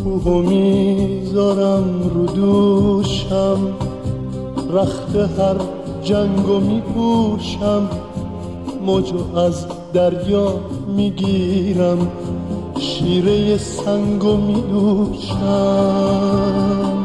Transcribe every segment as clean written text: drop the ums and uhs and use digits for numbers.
کوهو میذارم رو دوشم، رخت هر جنگو میپوشم، موجو از دریا میگیرم، شیره سنگو میدوشم.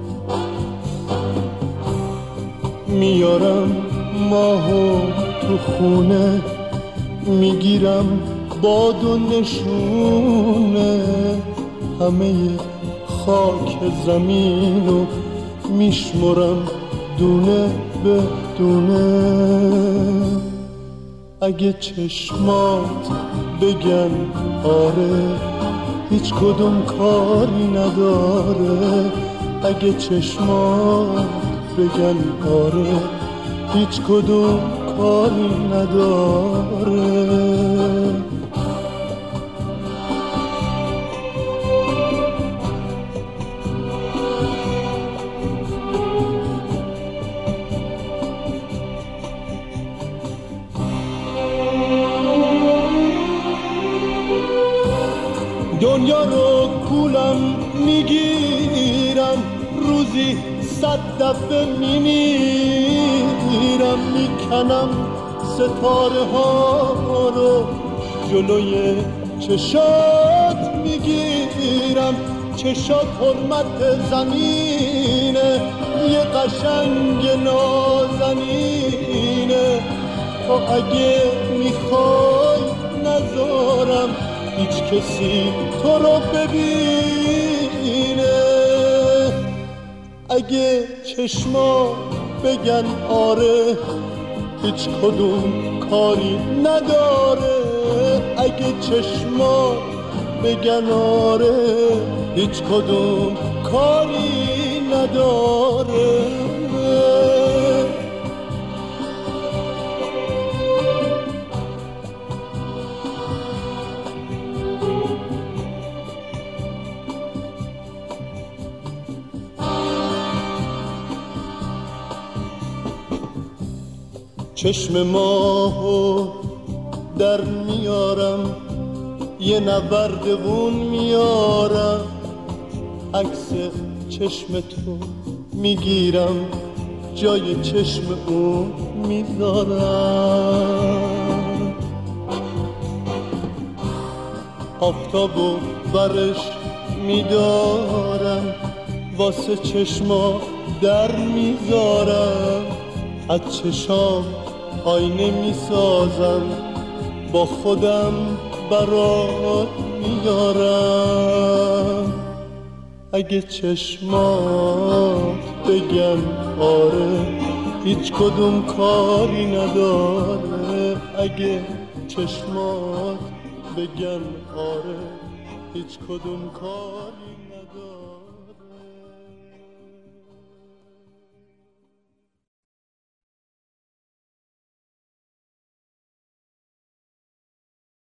میارم ماهو تو خونه، میگیرم باد و نشونه، همه خاک زمینو میشمرم دونه به دونه. اگه چشمات بگن آره هیچ کدوم کاری نداره، اگه چشمات بگن آره هیچ کدوم کاری نداره. دنیا رو کولم میگیرم، روزی 100 دفعه میمیرم، میکنم ستاره ها رو جلوی چشات میگیرم. چشات حرمت زمینه، یه قشنگ نازنینه، تو اگه میخوای نذارم هیچ کسی تو رو ببینه. اگه چشما بگن آره هیچ کدوم کاری نداره، اگه چشما بگن آره هیچ کدوم کاری نداره. چشم ماهو در میارم، یه نوردون میارم، عکس چشم تو میگیرم، جای چشم اون میذارم. آفتابو برش میدارم، واسه چشما در میذارم، از چشام آینه میسازم، با خودم برات میارم. اگه چشمات بگن آره هیچ کدوم کاری نداره، اگه چشمات بگن آره هیچ کدوم کاری